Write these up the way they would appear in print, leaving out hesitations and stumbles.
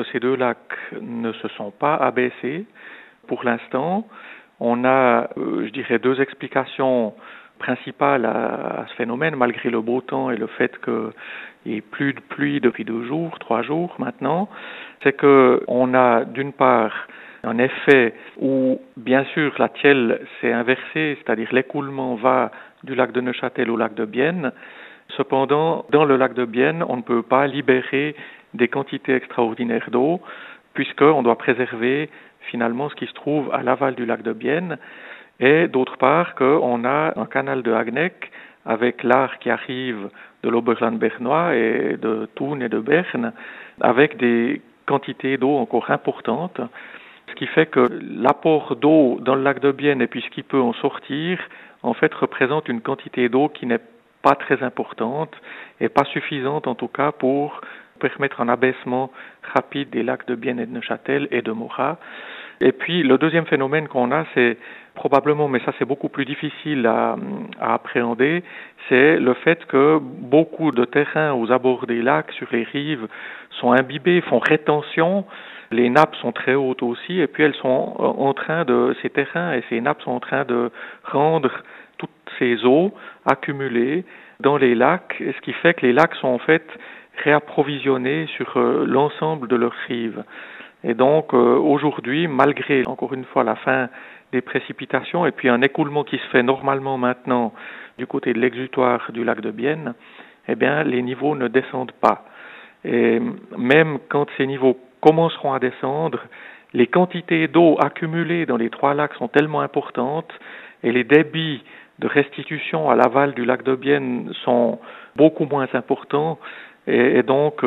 ces deux lacs ne se sont pas abaissés pour l'instant. On a, je dirais, deux explications principales à ce phénomène, malgré le beau temps et le fait qu'il n'y ait plus de pluie depuis 2 jours, 3 jours maintenant. C'est qu'on a d'une part un effet où, bien sûr, la tielle s'est inversée, c'est-à-dire l'écoulement va du lac de Neuchâtel au lac de Bienne. Cependant, dans le lac de Bienne, on ne peut pas libérer des quantités extraordinaires d'eau, puisqu'on doit préserver finalement ce qui se trouve à l'aval du lac de Bienne, et d'autre part qu'on a un canal de Hagneck avec l'Aar qui arrive de l'Oberland bernois et de Thun et de Berne, avec des quantités d'eau encore importantes, ce qui fait que l'apport d'eau dans le lac de Bienne et puis ce qui peut en sortir, en fait, représente une quantité d'eau qui n'est pas très importante et pas suffisante en tout cas pour permettre un abaissement rapide des lacs de Bienne et de Neuchâtel et de Morat. Et puis le deuxième phénomène qu'on a, c'est probablement, mais ça c'est beaucoup plus difficile à appréhender, c'est le fait que beaucoup de terrains aux abords des lacs, sur les rives, sont imbibés, font rétention. Les nappes sont très hautes aussi, et puis elles sont en train ces terrains et ces nappes sont en train de rendre toutes ces eaux accumulées dans les lacs, ce qui fait que les lacs sont en fait réapprovisionnés sur l'ensemble de leurs rives. Et donc aujourd'hui, malgré encore une fois la fin des précipitations et puis un écoulement qui se fait normalement maintenant du côté de l'exutoire du lac de Bienne, eh bien les niveaux ne descendent pas. Et même quand ces niveaux commenceront à descendre, les quantités d'eau accumulées dans les trois lacs sont tellement importantes et les débits de restitution à l'aval du lac de Bienne sont beaucoup moins importants. Et donc,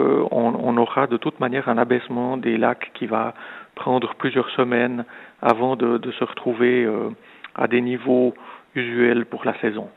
on aura de toute manière un abaissement des lacs qui va prendre plusieurs semaines avant de se retrouver à des niveaux usuels pour la saison.